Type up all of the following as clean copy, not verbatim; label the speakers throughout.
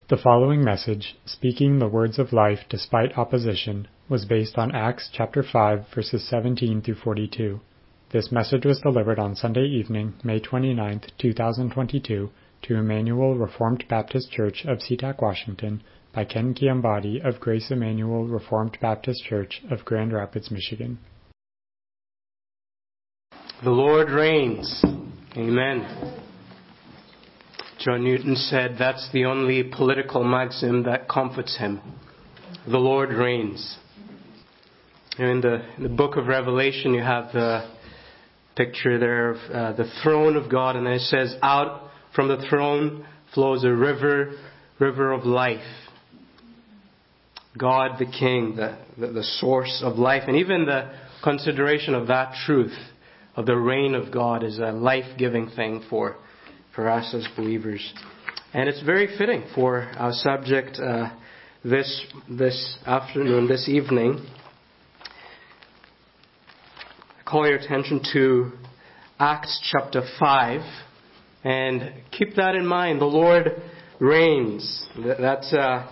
Speaker 1: The following message, Speaking the Words of Life Despite Opposition, was based on Acts chapter 5, verses 17 through 42. This message was delivered on Sunday evening, May 29, 2022, to Emmanuel Reformed Baptist Church of SeaTac, Washington, by Ken Kiambadi of Grace Emmanuel Reformed Baptist Church of Grand Rapids, Michigan.
Speaker 2: The Lord reigns. Amen. John Newton said that's the only political maxim that comforts him. The Lord reigns. In the book of Revelation, you have the picture there of the throne of God, and it says, out from the throne flows a river of life. God the King, the source of life. And even the consideration of that truth, of the reign of God, is a life-giving thing for us as believers. And it's very fitting for our subject this afternoon, this evening. I call your attention to Acts chapter 5. And keep that in mind. The Lord reigns. That's a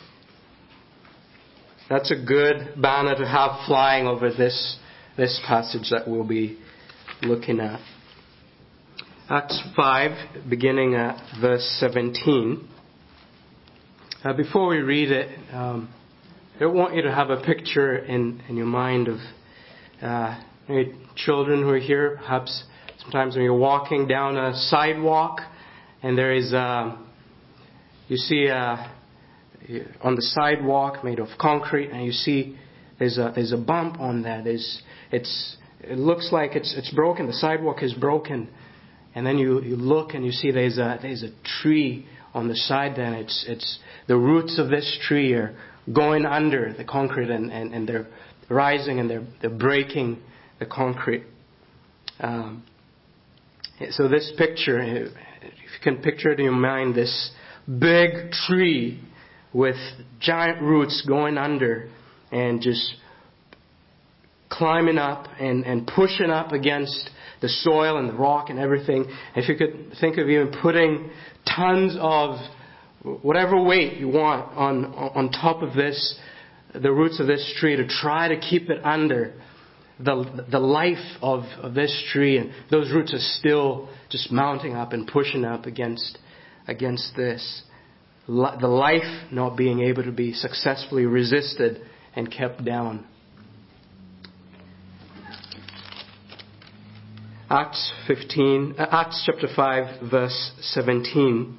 Speaker 2: good banner to have flying over this passage that we'll be looking at. Acts 5, beginning at verse 17. Before we read it, I want you to have a picture in your mind of maybe children who are here. Perhaps sometimes when you're walking down a sidewalk and there is you see on the sidewalk made of concrete, and you see there's a bump on that. It looks like it's broken. The sidewalk is broken. And then you look and you see there's a tree on the side there, and it's the roots of this tree are going under the concrete, and they're rising and they're breaking the concrete. So this picture, if you can picture it in your mind, this big tree with giant roots going under and just climbing up and pushing up against the soil and the rock and everything. If you could think of even putting tons of whatever weight you want on top of this, the roots of this tree, to try to keep it under the life of this tree, and those roots are still just mounting up and pushing up against this. The life not being able to be successfully resisted and kept down. Acts chapter 5, verse 17.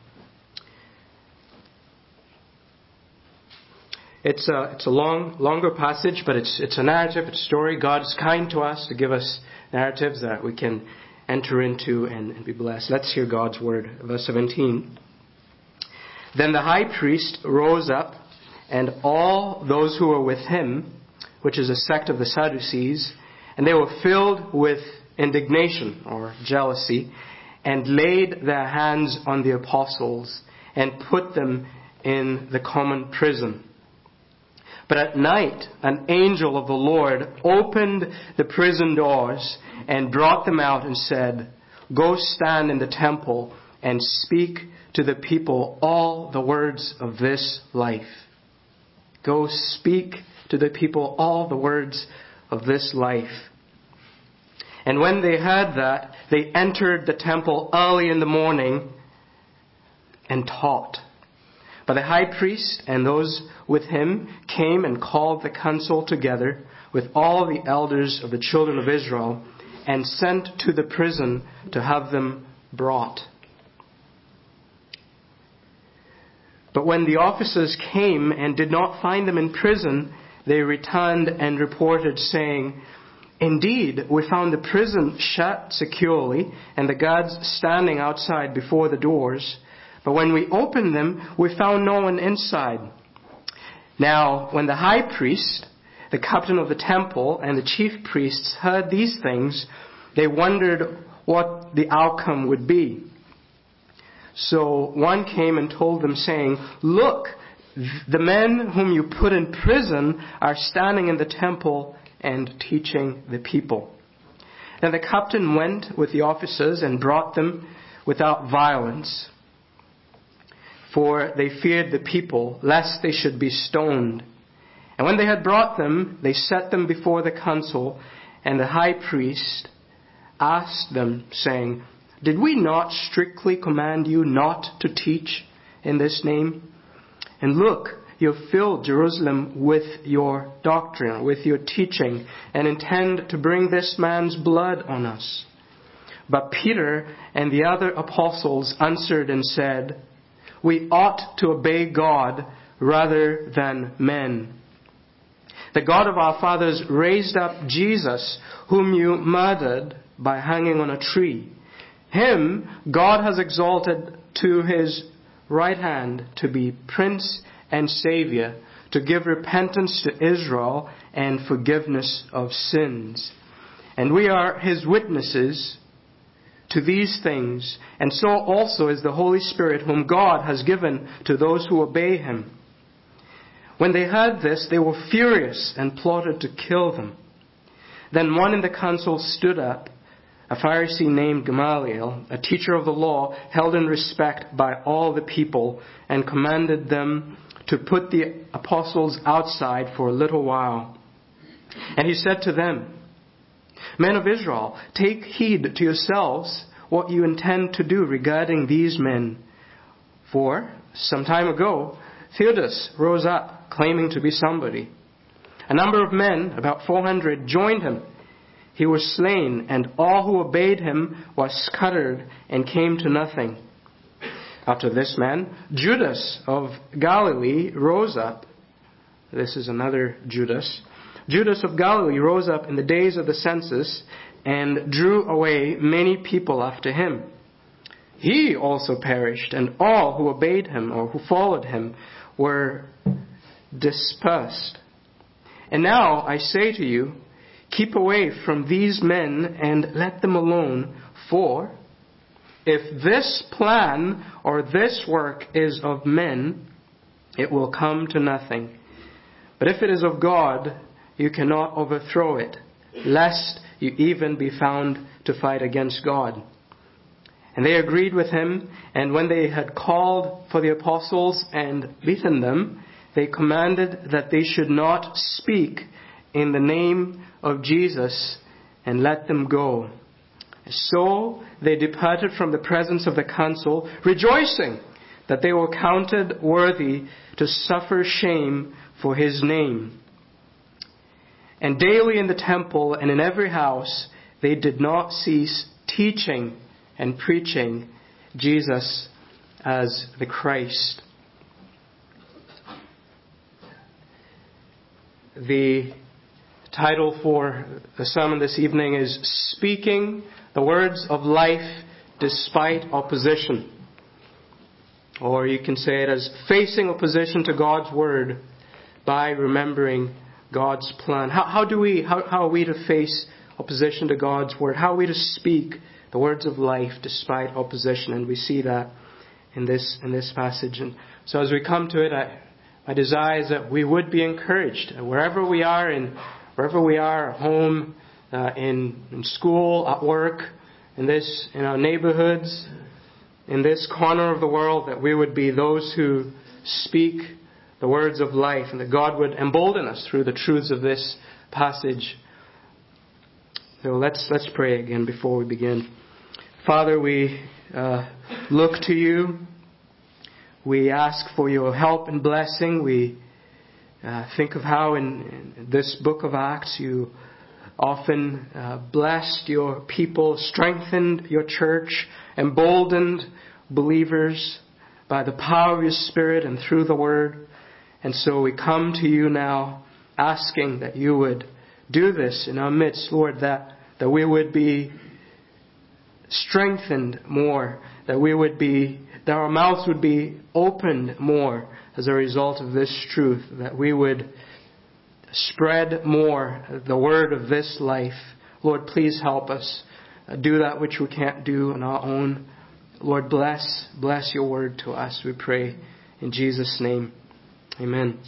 Speaker 2: It's a longer passage, but it's a narrative, it's a story. God is kind to us to give us narratives that we can enter into and be blessed. Let's hear God's word. Verse 17. Then the high priest rose up, and all those who were with him, which is a sect of the Sadducees, and they were filled with indignation or jealousy, and laid their hands on the apostles and put them in the common prison. But at night an angel of the Lord opened the prison doors and brought them out and said, "Go stand in the temple and speak to the people all the words of this life." Go speak to the people all the words of this life. And when they heard that, they entered the temple early in the morning and taught. But the high priest and those with him came and called the council together with all the elders of the children of Israel, and sent to the prison to have them brought. But when the officers came and did not find them in prison, they returned and reported, saying, "Indeed, we found the prison shut securely and the guards standing outside before the doors. But when we opened them, we found no one inside." Now, when the high priest, the captain of the temple, and the chief priests heard these things, they wondered what the outcome would be. So one came and told them, saying, "Look, the men whom you put in prison are standing in the temple and teaching the people." Then the captain went with the officers and brought them without violence. for they feared the people, lest they should be stoned. And when they had brought them, they set them before the council, and the high priest asked them, saying, Did we not strictly command you not to teach in this name? And look, you have filled Jerusalem with your doctrine, with your teaching, and intend to bring this man's blood on us. But Peter and the other apostles answered and said, We ought to obey God rather than men. The God of our fathers raised up Jesus, whom you murdered by hanging on a tree. Him God has exalted to his right hand to be Prince and Savior, to give repentance to Israel and forgiveness of sins. And we are his witnesses to these things, and so also is the Holy Spirit, whom God has given to those who obey him. When they heard this, they were furious and plotted to kill them. Then one in the council stood up, a Pharisee named Gamaliel, a teacher of the law, held in respect by all the people, and commanded them to put the apostles outside for a little while. And he said to them, Men of Israel, take heed to yourselves what you intend to do regarding these men. For some time ago, Theudas rose up, claiming to be somebody. A number of men, about 400, joined him. He was slain, and all who obeyed him were scattered and came to nothing. After this man, Judas of Galilee rose up. This is another Judas. Judas of Galilee rose up in the days of the census and drew away many people after him. He also perished, and all who obeyed him or who followed him were dispersed. And now I say to you, keep away from these men and let them alone, for if this plan or this work is of men, it will come to nothing. But if it is of God, you cannot overthrow it, lest you even be found to fight against God. And they agreed with him, and when they had called for the apostles and beaten them, they commanded that they should not speak in the name of Jesus, and let them go. So they departed from the presence of the council, rejoicing that they were counted worthy to suffer shame for his name. And daily in the temple and in every house they did not cease teaching and preaching Jesus as the Christ. The title for the sermon this evening is Speaking the Words of Life Despite Opposition. Or you can say it as Facing Opposition to God's Word by Remembering God's Plan. How are we to face opposition to God's Word? How are we to speak the words of life despite opposition? And we see that in this passage. And so as we come to it, my desire is that we would be encouraged wherever we are, at home, in school, at work, in our neighborhoods, in this corner of the world, that we would be those who speak the words of life, and that God would embolden us through the truths of this passage. So let's pray again before we begin. Father, we look to you. We ask for your help and blessing. We think of how in this book of Acts you often blessed your people, strengthened your church, emboldened believers by the power of your Spirit and through the Word. And so we come to you now asking that you would do this in our midst, Lord, that we would be strengthened more, that our mouths would be opened more as a result of this truth, that we would spread more the word of this life. Lord, please help us do that which we can't do on our own. Lord, bless your word to us, we pray in Jesus' name. Amen.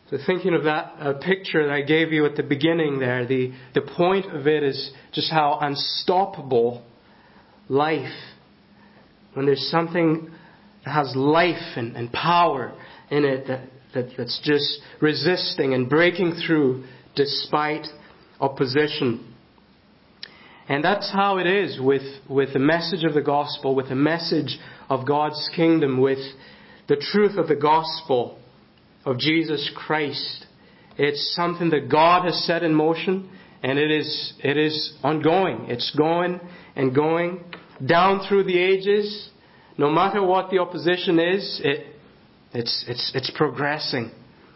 Speaker 2: So thinking of that picture that I gave you at the beginning there, the point of it is just how unstoppable life, when there's something that has life and power in it that's just resisting and breaking through despite opposition. And that's how it is with the message of the gospel, with the message of God's kingdom, with the truth of the gospel of Jesus Christ. It's something that God has set in motion, and it is ongoing. It's going and going down through the ages. No matter what the opposition is, it's progressing.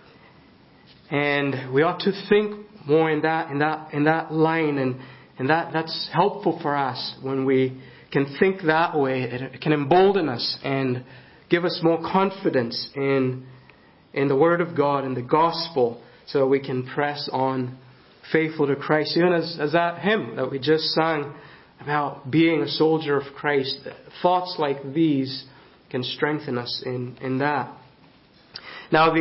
Speaker 2: And we ought to think more in that line, and that's helpful for us when we can think that way. It can embolden us and give us more confidence in the Word of God and the gospel, so we can press on faithful to Christ. Even as that hymn that we just sang about being a soldier of Christ, thoughts like these can strengthen us in that. Now,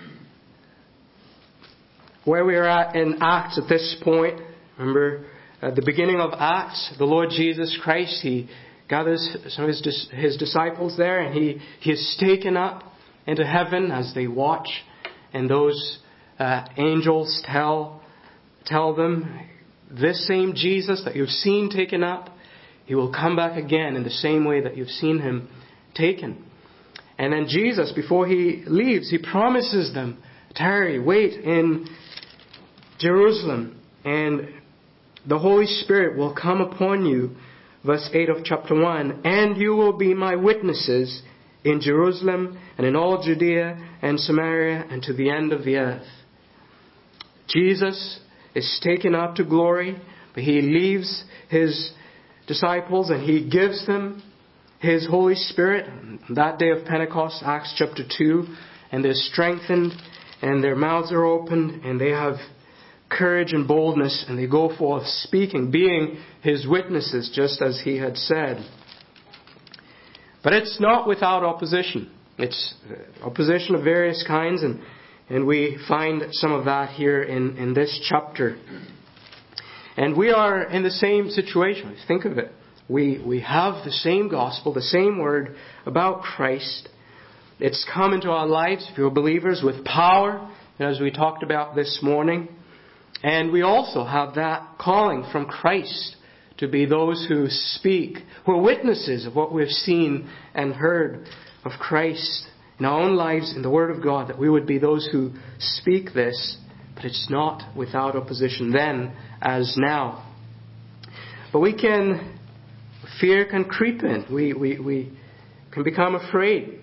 Speaker 2: where we are at in Acts at this point, remember at the beginning of Acts, the Lord Jesus Christ, He gathers some of His disciples there, and He is taken up into heaven as they watch, and those angels tell them, this same Jesus that you've seen taken up, He will come back again in the same way that you've seen Him taken. And then Jesus, before He leaves, He promises them, tarry, wait in Jerusalem, and the Holy Spirit will come upon you, verse 8 of chapter 1, and you will be my witnesses in Jerusalem and in all Judea and Samaria and to the end of the earth. Jesus is taken up to glory, but He leaves His disciples and He gives them His Holy Spirit. That day of Pentecost, Acts chapter 2, and they're strengthened and their mouths are opened and they have courage and boldness, and they go forth speaking, being His witnesses, just as He had said. But it's not without opposition. It's opposition of various kinds, and we find some of that here in this chapter. And we are in the same situation. Think of it. We have the same gospel, the same word about Christ. It's come into our lives, if you're believers, with power, as we talked about this morning. And we also have that calling from Christ to be those who speak, who are witnesses of what we've seen and heard of Christ in our own lives, in the Word of God, that we would be those who speak this. But it's not without opposition then as now. But fear can creep in. We can become afraid.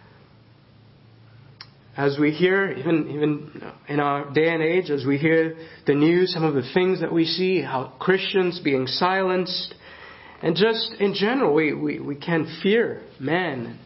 Speaker 2: As we hear, even in our day and age, as we hear the news, some of the things that we see, how Christians being silenced, and just in general, we can fear man.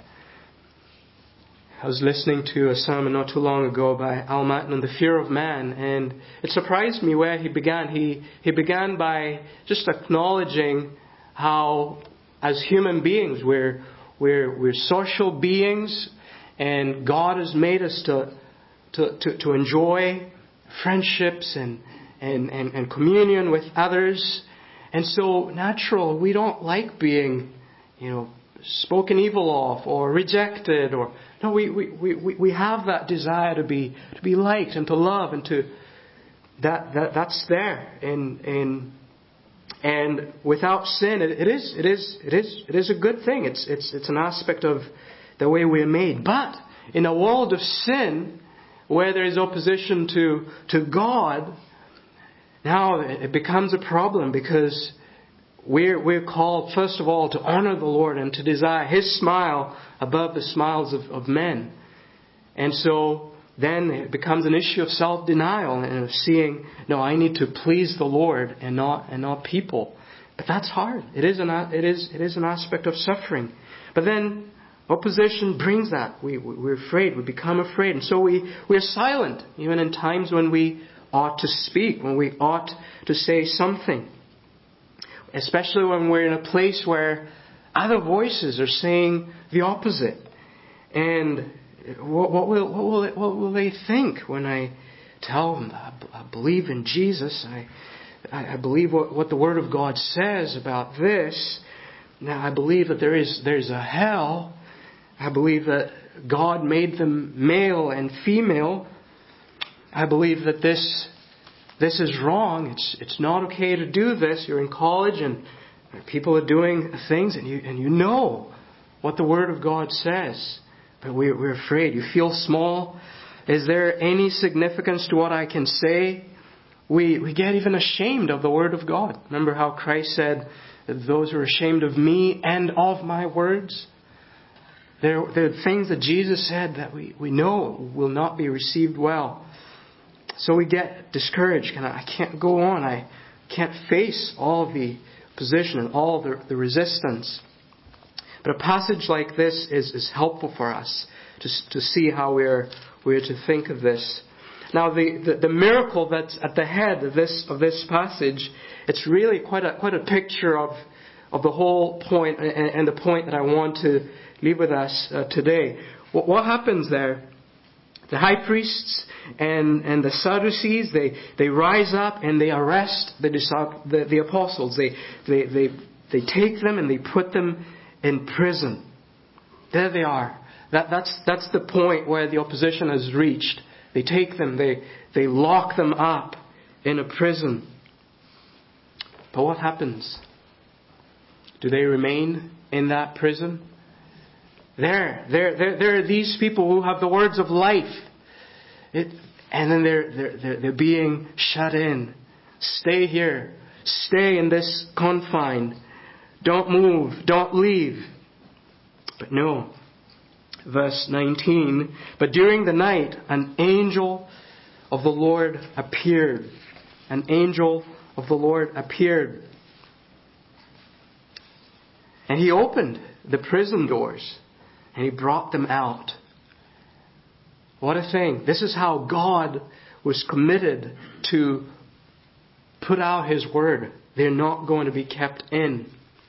Speaker 2: I was listening to a sermon not too long ago by Al Matton on the fear of man, and it surprised me where he began. He began by just acknowledging how, as human beings, we're social beings. And God has made us to enjoy friendships and communion with others. And so natural, we don't like being, spoken evil of or rejected, or no, we have that desire to be liked and to love, and to that's there. And without sin, it is a good thing. It's an aspect of the way we're made. But in a world of sin, where there is opposition to God, now it becomes a problem, because we're called, first of all, to honor the Lord and to desire His smile above the smiles of men. And so then it becomes an issue of self-denial and of seeing, no, I need to please the Lord and not people. But that's hard. It is an aspect of suffering. But then opposition brings that. We're afraid. We become afraid. And so we're silent, even in times when we ought to speak, when we ought to say something. Especially when we're in a place where other voices are saying the opposite. And What will they think when I tell them that I believe in Jesus? I believe what the Word of God says about this. Now I believe that there's a hell. I believe that God made them male and female. I believe that this is wrong. It's not okay to do this. You're in college and people are doing things and you know what the Word of God says. But we're afraid. You feel small. Is there any significance to what I can say? We get even ashamed of the Word of God. Remember how Christ said, those who are ashamed of me and of my words? There are things that Jesus said that we know will not be received well. So we get discouraged. I can't go on. I can't face all the opposition and all the resistance. But a passage like this is helpful for us to see how we're to think of this. Now, the miracle that's at the head of this passage, it's really quite a picture of the whole point and the point that I want to leave with us today. What happens there? The high priests and the Sadducees, they rise up and they arrest the apostles. They take them and they put them in prison. There they are. That's the point where the opposition has reached. They take them, they lock them up in a prison. But what happens? Do they remain in that prison? There are these people who have the words of life. And then they're being shut in. Stay here. Stay in this confine. Don't move. Don't leave. But no. Verse 19. But during the night, an angel of the Lord appeared. An angel of the Lord appeared. And he opened the prison doors. And he brought them out. What a thing. This is how God was committed to put out His Word. They're not going to be kept in.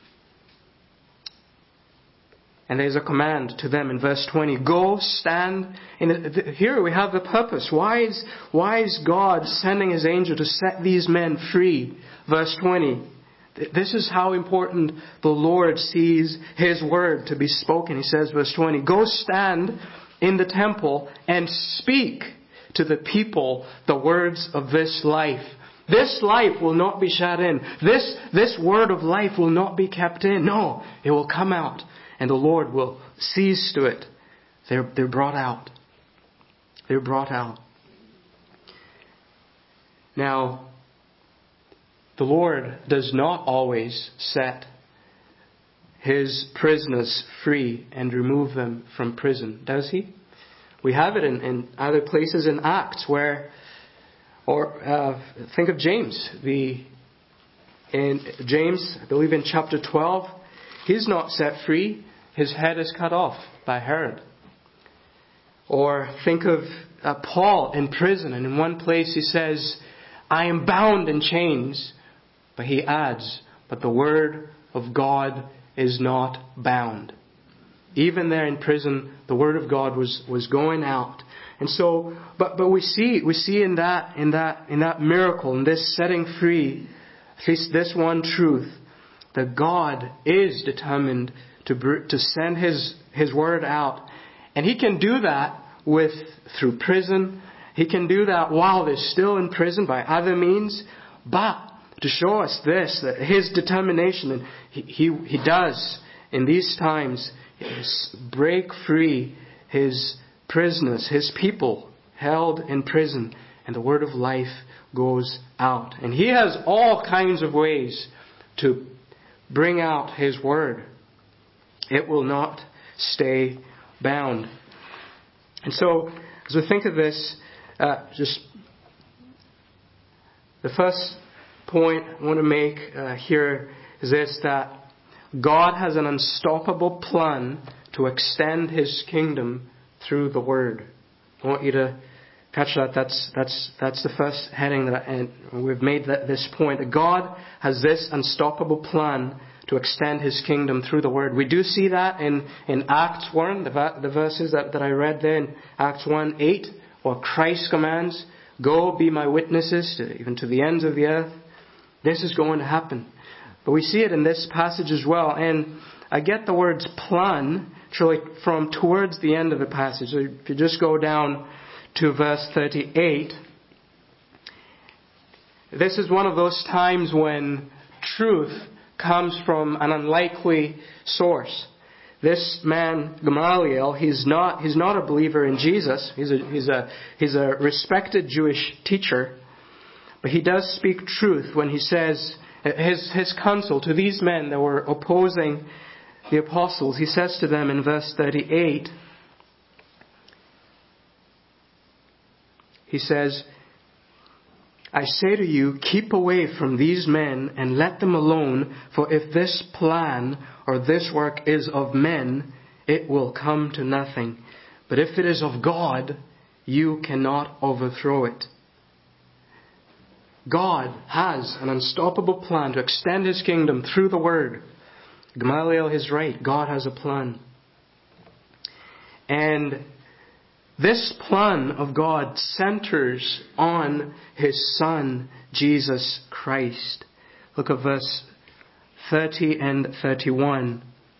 Speaker 2: And there's a command to them in verse 20. Go stand. Here we have the purpose. Why is God sending His angel to set these men free? Verse 20. This is how important the Lord sees His word to be spoken. He says, verse 20, go stand in the temple and speak to the people the words of this life. This life will not be shut in. This word of life will not be kept in. No, it will come out and the Lord will seize to it. They're brought out. They're brought out. Now, the Lord does not always set His prisoners free and remove them from prison, does He? We have it in other places in Acts where, think of James. In James, I believe in chapter 12, he's not set free. His head is cut off by Herod. Or think of Paul in prison, and in one place he says, I am bound in chains. But he adds, but the word of God is not bound. Even there in prison, the word of God was going out. And so, but we see in that miracle, in this setting free, at least this one truth, that God is determined to send His word out. And He can do that through prison. He can do that while they're still in prison by other means. But to show us this, that His determination, and He does in these times, is break free His prisoners, His people held in prison, and the word of life goes out. And He has all kinds of ways to bring out His word. It will not stay bound. And so, as we think of this, just the first point I want to make here is this, that God has an unstoppable plan to extend His kingdom through the Word. I want you to catch that. That's the first heading and we've made this point, that God has this unstoppable plan to extend His kingdom through the Word. We do see that in Acts 1, the verses that I read there in Acts 1:8, where Christ commands, "Go, be my witnesses, even to the ends of the earth." This is going to happen. But we see it in this passage as well. And I get the words plan actually from towards the end of the passage. So if you just go down to verse 38, this is one of those times when truth comes from an unlikely source. This man, Gamaliel, he's not a believer in Jesus. He's a respected Jewish teacher. But he does speak truth when he says, his counsel to these men that were opposing the apostles. He says to them in verse 38, he says, "I say to you, keep away from these men and let them alone, for if this plan or this work is of men, it will come to nothing. But if it is of God, you cannot overthrow it." God has an unstoppable plan to extend His kingdom through the Word. Gamaliel is right. God has a plan. And this plan of God centers on His Son, Jesus Christ. Look at verse 30 and 31.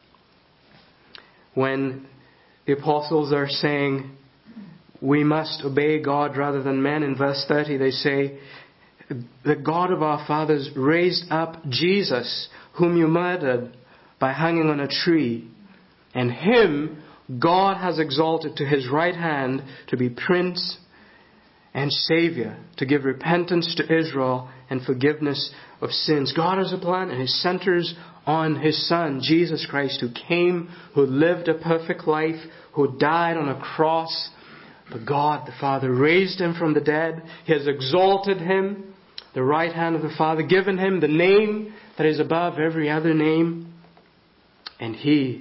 Speaker 2: When the apostles are saying, we must obey God rather than men, in verse 30 they say, "The God of our fathers raised up Jesus, whom you murdered by hanging on a tree. And Him God has exalted to His right hand to be Prince and Savior, to give repentance to Israel and forgiveness of sins." God has a plan, and it centers on His Son, Jesus Christ, who came, who lived a perfect life, who died on a cross. But God, the Father, raised Him from the dead. He has exalted Him, the right hand of the Father, given Him the name that is above every other name. And He,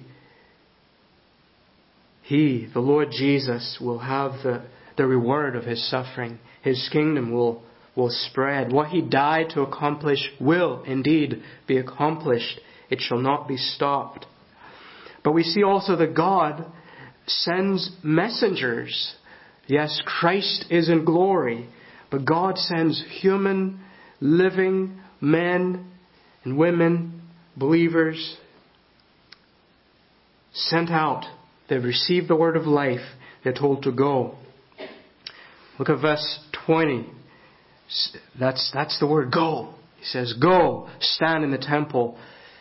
Speaker 2: the Lord Jesus, will have the reward of His suffering. His kingdom will spread. What He died to accomplish will indeed be accomplished. It shall not be stopped. But we see also that God sends messengers. Yes, Christ is in glory, but God sends human, living men and women, believers, sent out. They've received the word of life. They're told to go. Look at verse 20. That's the word go. He says, "Go, stand in the temple.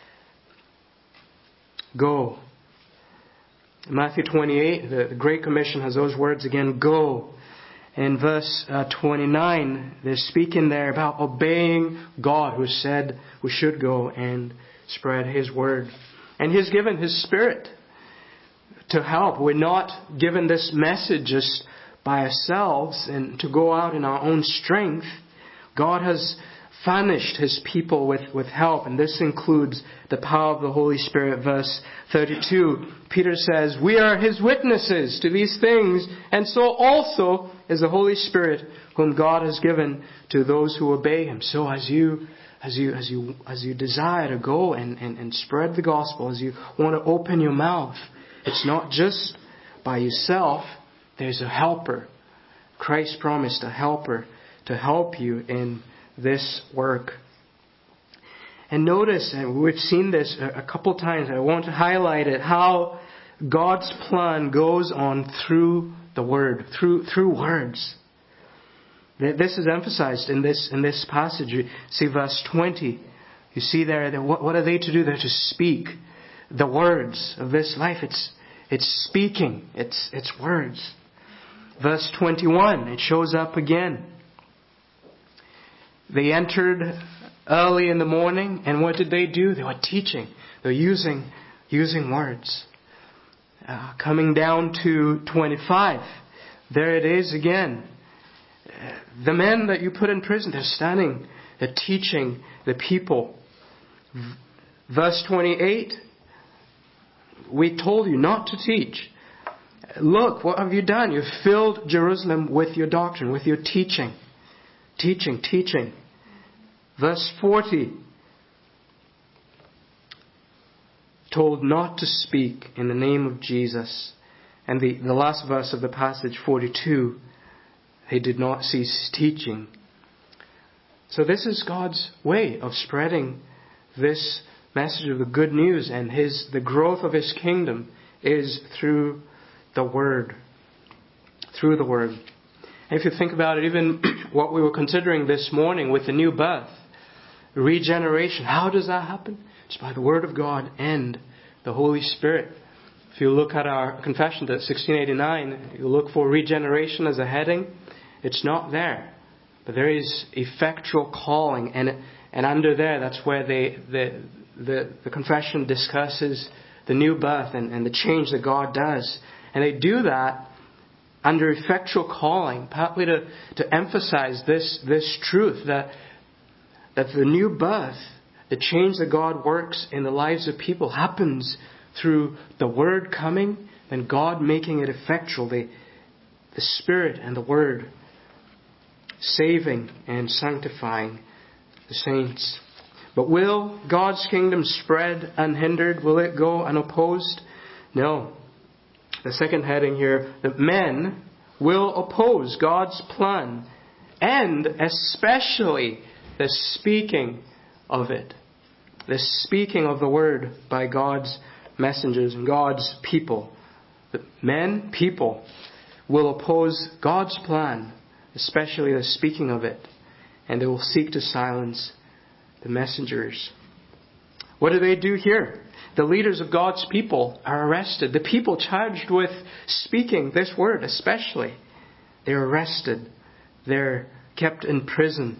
Speaker 2: Go." In Matthew 28, the Great Commission has those words again, go. In verse 29, they're speaking there about obeying God, who said we should go and spread His word. And He's given His Spirit to help. We're not given this message just by ourselves and to go out in our own strength. God has furnished His people with help, and this includes the power of the Holy Spirit. Verse 32, Peter says, "We are His witnesses to these things, and so also is the Holy Spirit, whom God has given to those who obey Him." So as you desire to go and spread the gospel, as you want to open your mouth, it's not just by yourself. There's a helper. Christ promised a helper to help you in this work. And notice, and we've seen this a couple times, I want to highlight it, how God's plan goes on through the Word, through words. This is emphasized in this passage. You see verse 20. You see there that what are they to do? They're to speak the words of this life. It's speaking. It's words. Verse 21, it shows up again. They entered early in the morning, and what did they do? They were teaching. They were using words. Coming down to 25, there it is again. The men that you put in prison, they're standing, they're teaching the people. Verse 28, we told you not to teach. Look, what have you done? You've filled Jerusalem with your doctrine, with your teaching. Teaching. Verse 40. told not to speak in the name of Jesus. And the last verse of the passage, 42, they did not cease teaching. So this is God's way of spreading this message of the good news, and the growth of His kingdom is through the Word. Through the Word. And if you think about it, even what we were considering this morning with the new birth, regeneration, how does that happen? It's by the Word of God and the Holy Spirit. If you look at our confession to 1689, you look for regeneration as a heading, it's not there. But there is effectual calling, and under there, that's where the confession discusses the new birth and the change that God does. And they do that under effectual calling, partly to emphasize this truth that the new birth, the change that God works in the lives of people, happens through the Word coming and God making it effectual. The Spirit and the Word saving and sanctifying the saints. But will God's kingdom spread unhindered? Will it go unopposed? No. The second heading here, that men will oppose God's plan, and especially the speaking of it. The speaking of the Word by God's messengers and God's people. The people will oppose God's plan, especially the speaking of it, and they will seek to silence the messengers. What do they do here? The leaders of God's people are arrested. The people charged with speaking this word especially, they're arrested. They're kept in prison.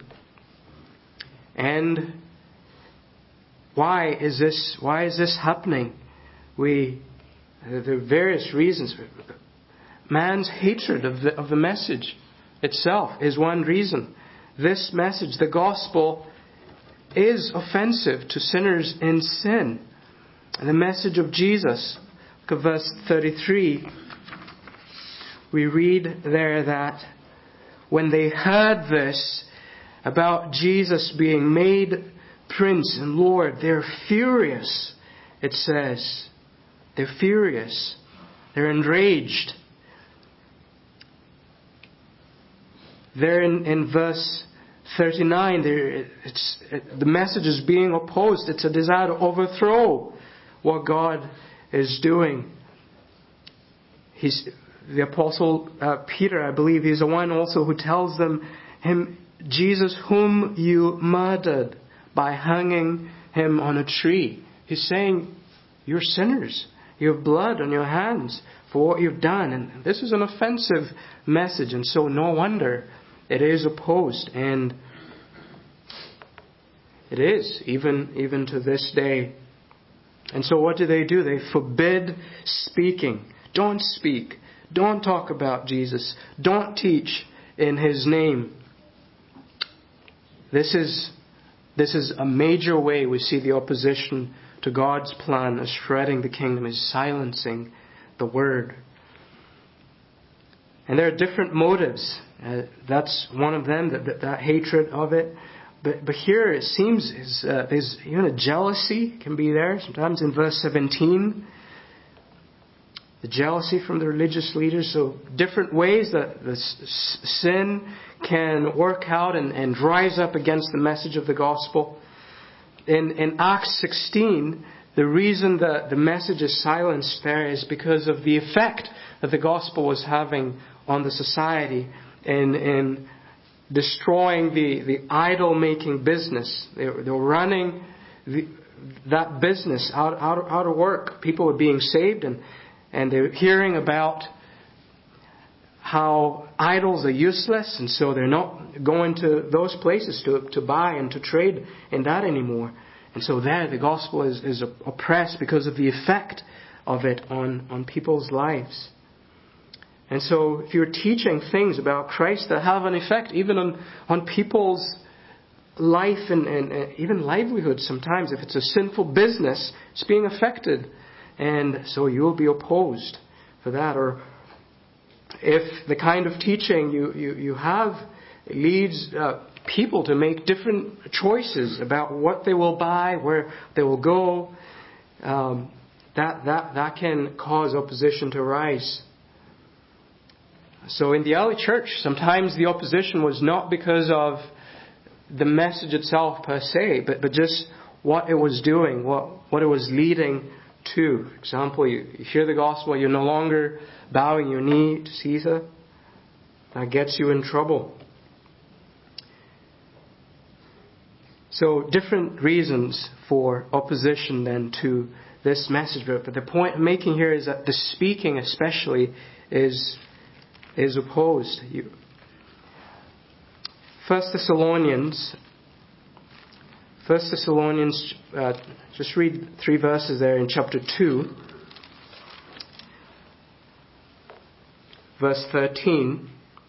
Speaker 2: And why is this happening? There are various reasons. Man's hatred of the message itself is one reason. This message, the gospel, is offensive to sinners in sin. And the message of Jesus, look at verse 33, we read there that when they heard this about Jesus being made Prince and Lord, they're furious, it says. They're furious. They're enraged. There in verse 39, the message is being opposed. It's a desire to overthrow what God is doing. The Apostle Peter, I believe, he's the one also who tells them, Jesus whom you murdered by hanging Him on a tree. He's saying, you're sinners. You have blood on your hands for what you've done. And this is an offensive message, and so no wonder it is opposed. And it is, even to this day. And so what do? They forbid speaking. Don't speak. Don't talk about Jesus. Don't teach in His name. This is a major way we see the opposition to God's plan of spreading the kingdom, is silencing the Word. And there are different motives. That's one of them, that hatred of it. But here it seems there's even a jealousy can be there. Sometimes in verse 17, the jealousy from the religious leaders. So different ways that the sin can work out and rise up against the message of the gospel. In Acts 16, the reason that the message is silenced there is because of the effect that the gospel was having on the society in destroying the idol-making business. They were running that business out of work. People were being saved, and they were hearing about how idols are useless, and so they're not going to those places to buy and to trade in that anymore. And so there the gospel is oppressed because of the effect of it on people's lives. And so if you're teaching things about Christ that have an effect even on people's life and even livelihood sometimes, if it's a sinful business, it's being affected. And so you'll be opposed for that. Or if the kind of teaching you have leads people to make different choices about what they will buy, where they will go, that can cause opposition to rise. So in the early church, sometimes the opposition was not because of the message itself per se, but just what it was doing, what it was leading to. For example, you hear the gospel, you're no longer bowing your knee to Caesar. That gets you in trouble. So different reasons for opposition then to this message. But the point I'm making here is that the speaking especially is opposed. 1 Thessalonians, just read 3 verses there in chapter 2, verse 13.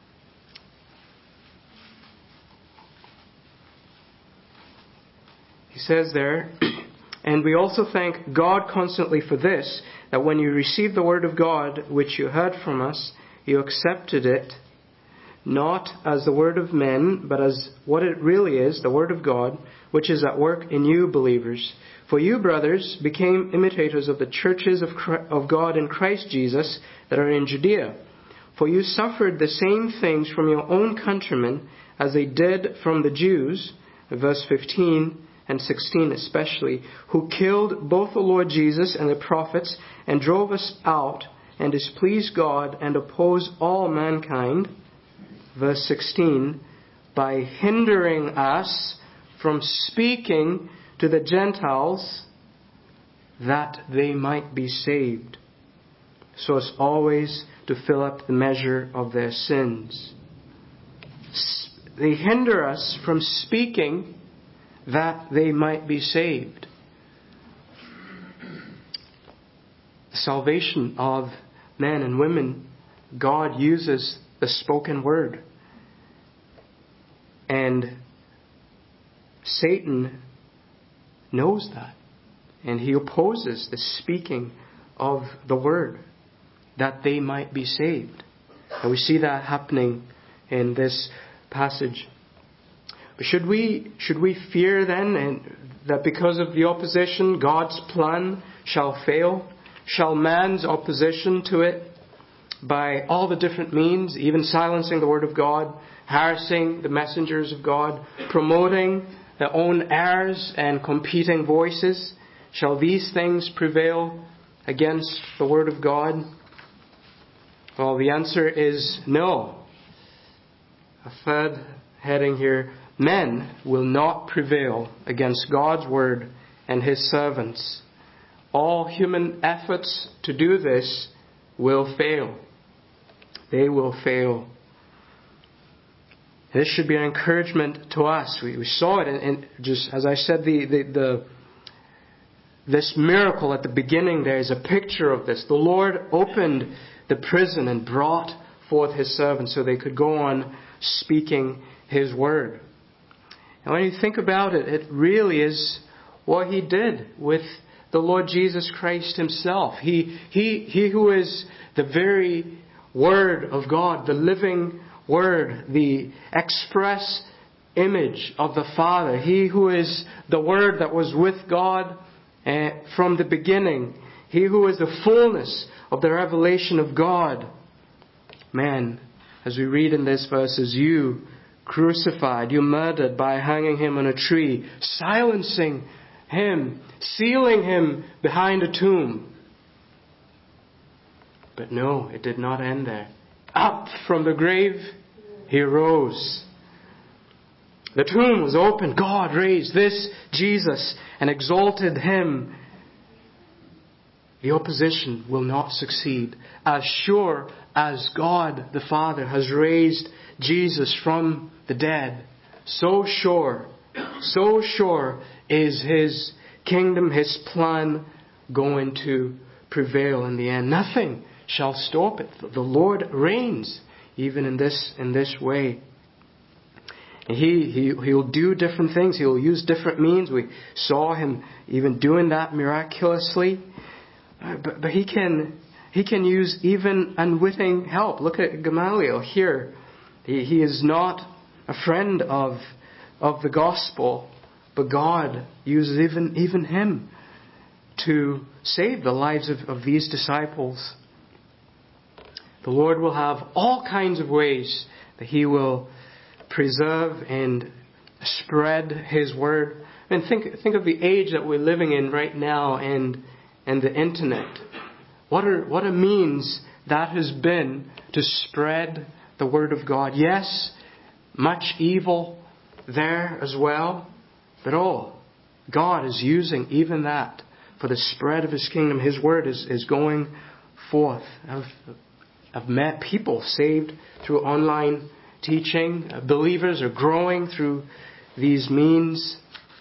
Speaker 2: He says there, "And we also thank God constantly for this, that when you received the word of God, which you heard from us, you accepted it, not as the word of men, but as what it really is, the word of God, which is at work in you believers. For you, brothers, became imitators of the churches of God in Christ Jesus that are in Judea. For you suffered the same things from your own countrymen as they did from the Jews," verse 15 and 16 especially, "who killed both the Lord Jesus and the prophets, and drove us out, and displeased God, and oppose all mankind," verse 16, "by hindering us from speaking to the Gentiles that they might be saved, so as always to fill up the measure of their sins." They hinder us from speaking that they might be saved. The salvation of men and women, God uses the spoken word. And Satan knows that. And he opposes the speaking of the word, that they might be saved. And we see that happening in this passage. But should we fear then that because of the opposition, God's plan shall fail? Shall man's opposition to it, by all the different means, even silencing the word of God, harassing the messengers of God, promoting their own errors and competing voices, shall these things prevail against the word of God? Well, the answer is no. A third heading here: men will not prevail against God's word and His servants. All human efforts to do this will fail. They will fail. This should be an encouragement to us. We saw it in just as I said, this miracle at the beginning there is a picture of this. The Lord opened the prison and brought forth His servants so they could go on speaking His word. And when you think about it, it really is what He did with the Lord Jesus Christ Himself. He who is the very Word of God, the living Word, the express image of the Father. He who is the Word that was with God from the beginning. He who is the fullness of the revelation of God. Man, as we read in these verses, you crucified, you murdered by hanging Him on a tree, silencing Him, sealing Him behind a tomb. But no, it did not end there. Up from the grave, He rose. The tomb was opened. God raised this Jesus and exalted Him. The opposition will not succeed. As sure as God the Father has raised Jesus from the dead, so sure is His kingdom, His plan going to prevail in the end. Nothing shall stop it. The Lord reigns even in this way. He'll do different things. He'll use different means. We saw Him even doing that miraculously. But He can use even unwitting help. Look at Gamaliel here. He is not a friend of the gospel, but God uses even him to save the lives of these disciples. The Lord will have all kinds of ways that He will preserve and spread His Word. And think of the age that we're living in right now and the internet. What a means that has been to spread the Word of God. Yes, much evil there as well. But God is using even that for the spread of His kingdom. His Word is going forth. I've met people saved through online teaching. Believers are growing through these means.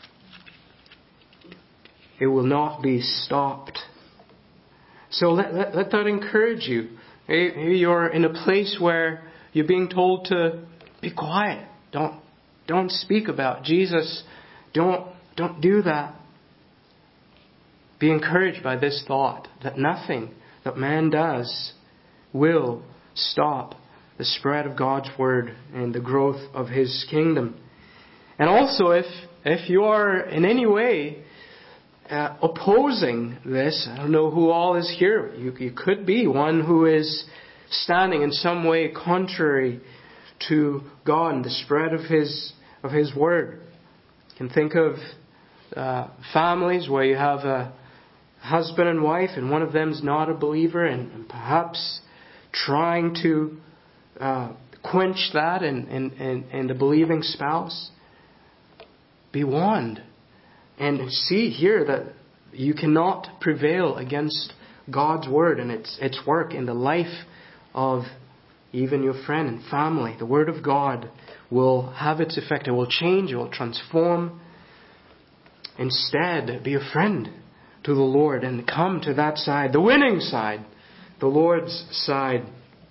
Speaker 2: It will not be stopped. So let that encourage you. Maybe you're in a place where you're being told to be quiet. Don't speak about Jesus. Don't do that. Be encouraged by this thought that nothing that man does will stop the spread of God's Word and the growth of His kingdom. And also, if you are in any way opposing this, I don't know who all is here. You could be one who is standing in some way contrary to God and the spread of His Word. You can think of families where you have a husband and wife and one of them is not a believer and perhaps trying to quench that in the believing spouse. Be warned and see here that you cannot prevail against God's Word and its work in the life of even your friend and family. The Word of God will have its effect. It will change. It will transform. Instead, be a friend to the Lord and come to that side, the winning side, the Lord's side.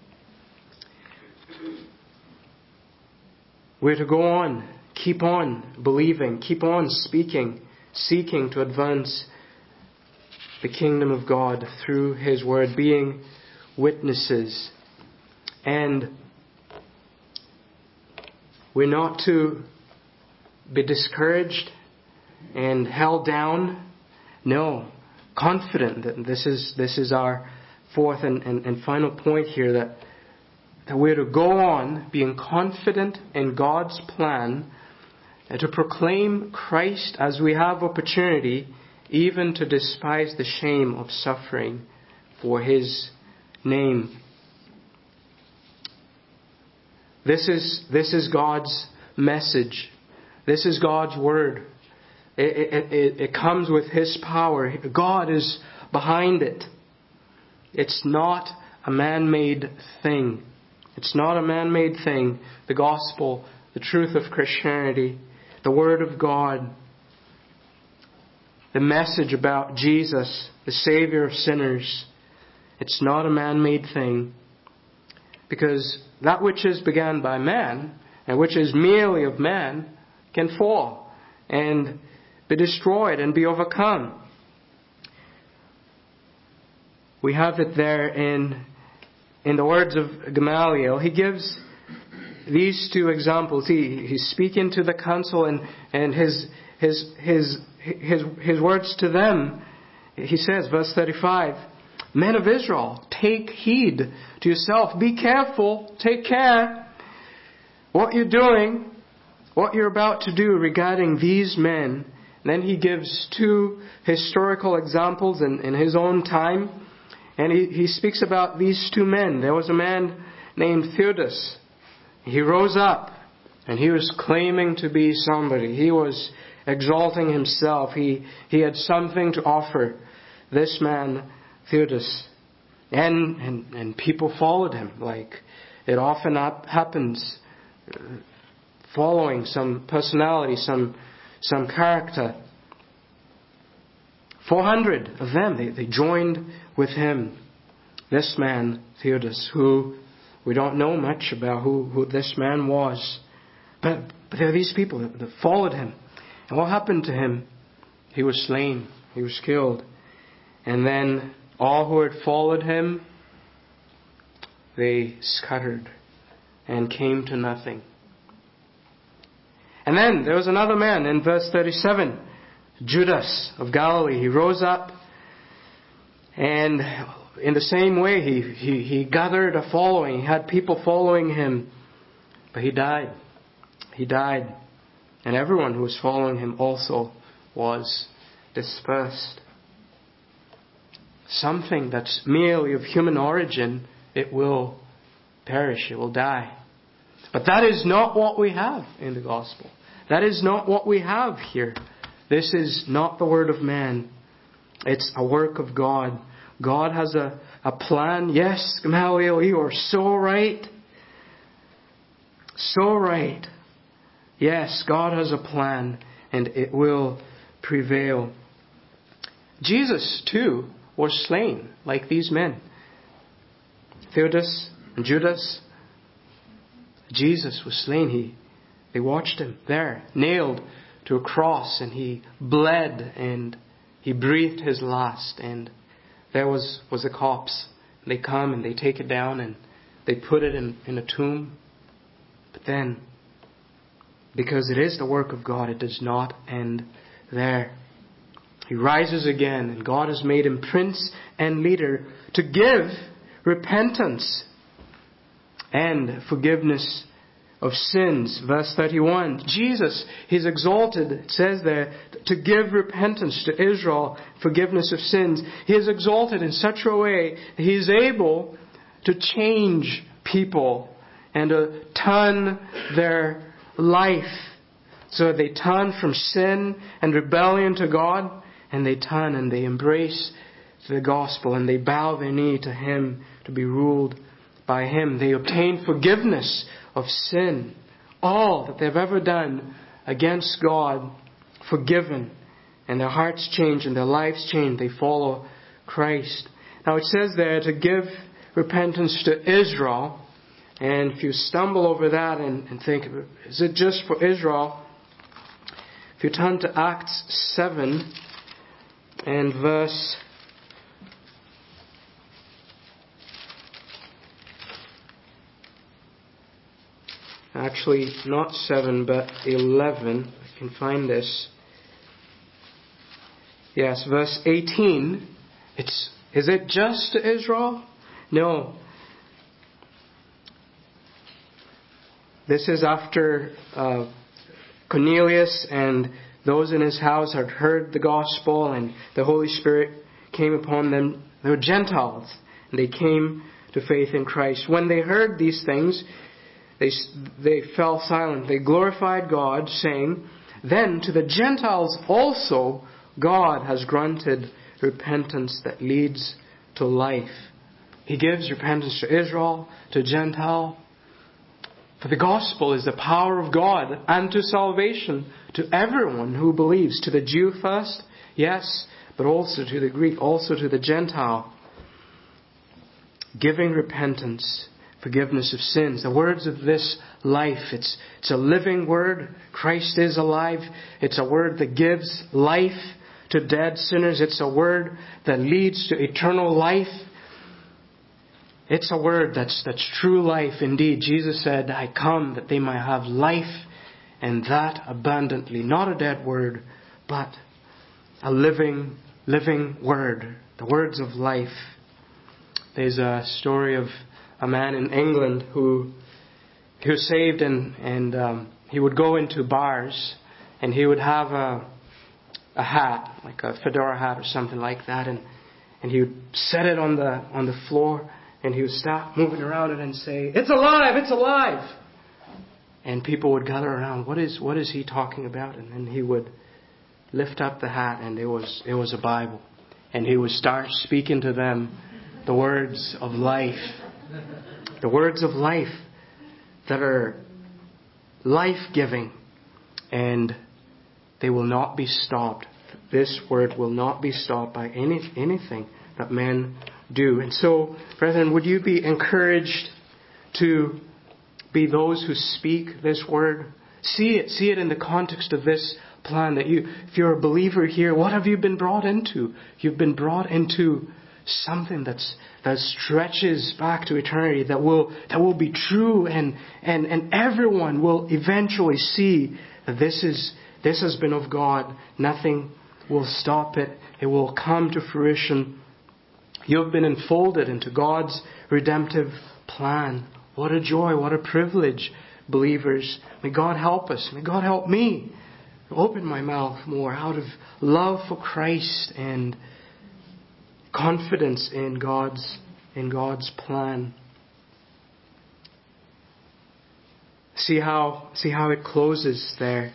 Speaker 2: We're to go on, keep on believing, keep on speaking, seeking to advance the kingdom of God through His Word, being witnesses. And we're not to be discouraged and held down. No, confident that this is our fourth and final point here, that we're to go on being confident in God's plan and to proclaim Christ as we have opportunity, even to despise the shame of suffering for His name. This is God's message. This is God's Word. It comes with His power. God is behind it. It's not a man-made thing. It's not a man-made thing. The gospel, the truth of Christianity, the Word of God, the message about Jesus, the Savior of sinners. It's not a man-made thing. Because that which is begun by man, and which is merely of man, can fall and be destroyed and be overcome. We have it there in the words of Gamaliel. He gives these two examples. He's speaking to the council and his words to them. He says, verse 35, "Men of Israel, take heed to yourself. Be careful. Take care what you're doing, what you're about to do regarding these men." And then he gives two historical examples in his own time. And he speaks about these two men. There was a man named Theudas. He rose up and he was claiming to be somebody. He was exalting himself. He had something to offer. This man, Theudas. And people followed him, like it often happens, following some personality, some character. 400 of them, they joined with him. This man, Theudas, who we don't know much about who this man was. But there are these people that followed him. And what happened to him? He was slain. He was killed. And then all who had followed him, they scattered and came to nothing. And then there was another man in verse 37, Judas of Galilee. He rose up And in the same way, he gathered a following. He had people following him. But he died. He died. And everyone who was following him also was dispersed. Something that's merely of human origin, it will perish, it will die. But that is not what we have in the gospel. That is not what we have here. This is not the word of man. It's a work of God. God has a plan. Yes, Gamaliel, you are so right. So right. Yes, God has a plan and it will prevail. Jesus, too, was slain like these men. Theudas and Judas. Jesus was slain. They watched him there, nailed to a cross, and he bled and he breathed his last. And there was a corpse. They come and they take it down and they put it in a tomb. But then, because it is the work of God, it does not end there. He rises again, and God has made him prince and leader to give repentance and forgiveness of sins. Verse 31. Jesus, He's exalted, it says there, to give repentance to Israel, forgiveness of sins. He is exalted in such a way that He is able to change people and to turn their life. So they turn from sin and rebellion to God, and they turn and they embrace the gospel, and they bow their knee to Him to be ruled by Him. They obtain forgiveness of sin. All that they've ever done against God, forgiven. And their hearts change and their lives change. They follow Christ. Now it says there to give repentance to Israel. And if you stumble over that and think, is it just for Israel? If you turn to Acts 7 and verse 11, I can find this. Yes, verse 18. Is it just to Israel? No. This is after Cornelius and those in his house had heard the gospel and the Holy Spirit came upon them. They were Gentiles and they came to faith in Christ. When they heard these things, they fell silent. They glorified God, saying, "Then to the Gentiles also God has granted repentance that leads to life." He gives repentance to Israel, to Gentile. For the gospel is the power of God unto salvation to everyone who believes. To the Jew first, yes, but also to the Greek, also to the Gentile. Giving repentance, forgiveness of sins. The words of this life, it's a living word. Christ is alive. It's a word that gives life to dead sinners. It's a word that leads to eternal life. It's a word that's true life indeed. Jesus said, "I come that they might have life, and that abundantly." Not a dead word, but a living word. The words of life. There's a story of a man in England who was saved and he would go into bars and he would have a hat, like a fedora hat or something like that, and he would set it on the floor. And he would stop moving around it and say, "It's alive! It's alive!" And people would gather around. What is he talking about? And then he would lift up the hat, and it was a Bible. And he would start speaking to them the words of life. The words of life that are life-giving. And they will not be stopped. This word will not be stopped by anything that men do. And so, brethren, would you be encouraged to be those who speak this word? See it in the context of this plan that if you're a believer here, what have you been brought into? You've been brought into something that stretches back to eternity, that will be true, and everyone will eventually see that this has been of God. Nothing will stop it. It will come to fruition. You have been enfolded into God's redemptive plan. What a joy, what a privilege, believers. May God help us. May God help me to open my mouth more out of love for Christ and confidence in God's plan. See how it closes there.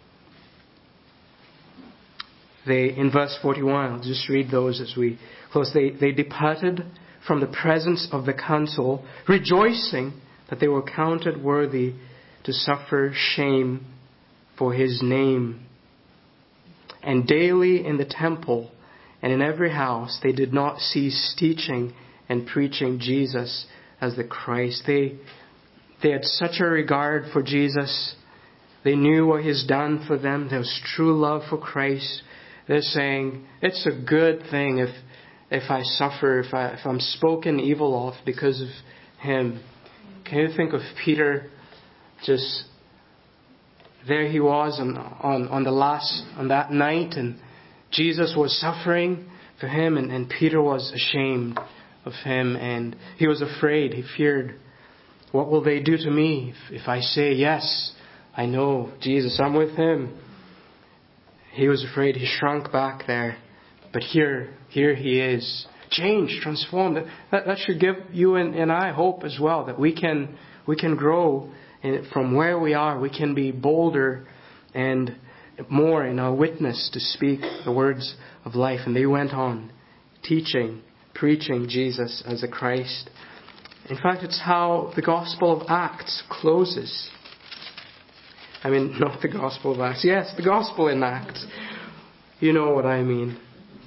Speaker 2: In verse 41, I'll just read those as we close. They departed from the presence of the council, rejoicing that they were counted worthy to suffer shame for His name. And daily in the temple and in every house they did not cease teaching and preaching Jesus as the Christ. They had such a regard for Jesus. They knew what He's done for them. There was true love for Christ. They're saying, it's a good thing if I suffer, if I'm spoken evil of because of Him. Can you think of Peter? Just there he was on that night, and Jesus was suffering for him, and Peter was ashamed of Him, and he was afraid. He feared, what will they do to me if I say, yes, I know Jesus, I'm with Him? He was afraid. He shrunk back there. But here he is. Changed, transformed. That should give you and I hope as well, that we can grow from where we are. We can be bolder and more in our witness to speak the words of life. And they went on teaching, preaching Jesus as the Christ. In fact, it's how the Gospel of Acts closes. I mean, not the Gospel of Acts. Yes, the Gospel in Acts. You know what I mean.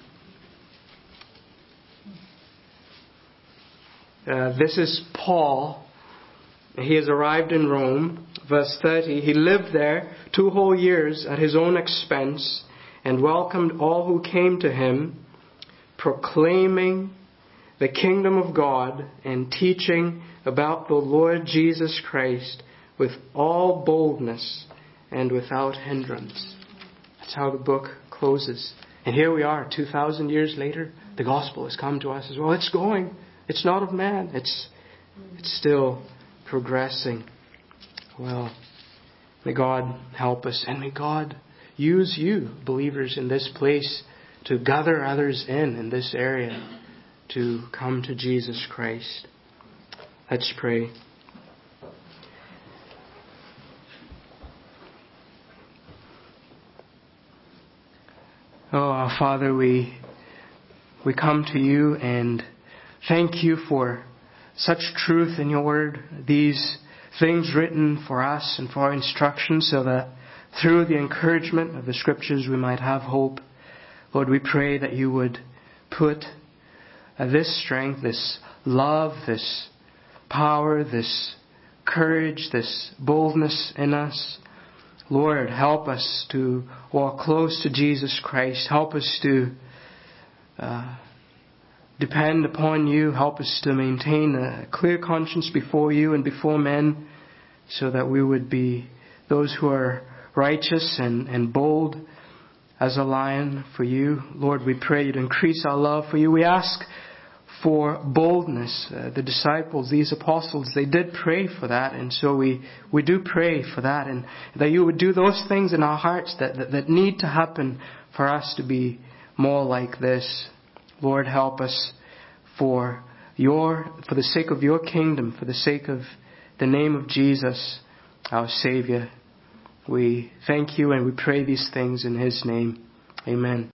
Speaker 2: This is Paul. He has arrived in Rome. Verse 30, he lived there 2 whole years at his own expense and welcomed all who came to him, proclaiming the kingdom of God and teaching about the Lord Jesus Christ with all boldness and without hindrance. That's how the book closes. And here we are, 2,000 years later. The gospel has come to us as well. It's going. It's not of man. It's still progressing. Well, may God help us, and may God use you, believers in this place, to gather others in this area to come to Jesus Christ. Let's pray. Oh, our Father, we come to you and thank you for such truth in your word, these things written for us and for our instruction, so that through the encouragement of the Scriptures we might have hope. Lord, we pray that you would put this strength, this love, this power, this courage, this boldness in us. Lord, help us to walk close to Jesus Christ. Help us to depend upon you. Help us to maintain a clear conscience before you and before men, so that we would be those who are righteous and bold as a lion for you. Lord, we pray you to increase our love for you. We ask for boldness. The disciples, these apostles, they did pray for that, and so we do pray for that, and that you would do those things in our hearts that need to happen for us to be more like this. Lord, help us for the sake of your kingdom, for the sake of the name of Jesus, our Savior. We thank you and we pray these things in His name. Amen.